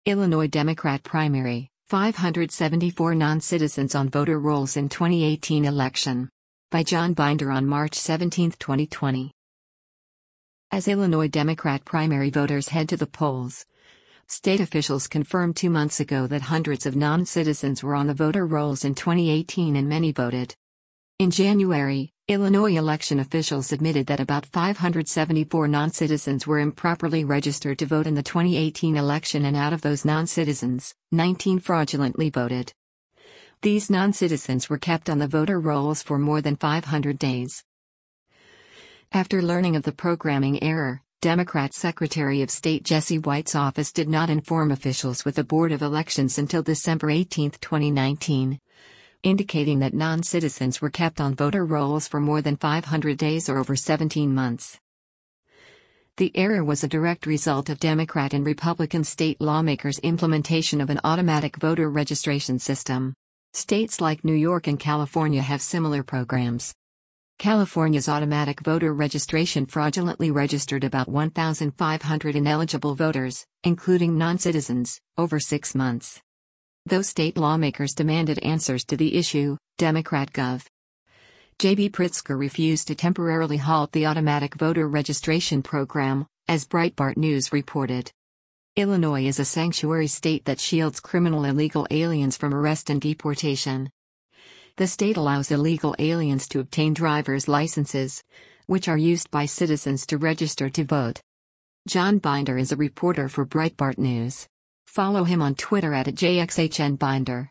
Illinois Democrat primary, 574 non-citizens on voter rolls in 2018 election. By John Binder on March 17, 2020. As Illinois Democrat primary voters head to the polls, state officials confirmed 2 months ago that hundreds of non-citizens were on the voter rolls in 2018 and many voted. In January, Illinois election officials admitted that about 574 non-citizens were improperly registered to vote in the 2018 election, and out of those non-citizens, 19 fraudulently voted. These non-citizens were kept on the voter rolls for more than 500 days. After learning of the programming error, Democrat Secretary of State Jesse White's office did not inform officials with the Board of Elections until December 18, 2019. Indicating that non-citizens were kept on voter rolls for more than 500 days or over 17 months. The error was a direct result of Democrat and Republican state lawmakers' implementation of an automatic voter registration system. States like New York and California have similar programs. California's automatic voter registration fraudulently registered about 1,500 ineligible voters, including non-citizens, over 6 months. Though state lawmakers demanded answers to the issue, Democrat Gov. J.B. Pritzker refused to temporarily halt the automatic voter registration program, as Breitbart News reported. Illinois is a sanctuary state that shields criminal illegal aliens from arrest and deportation. The state allows illegal aliens to obtain driver's licenses, which are used by citizens to register to vote. John Binder is a reporter for Breitbart News. Follow him on Twitter @JXHNBinder.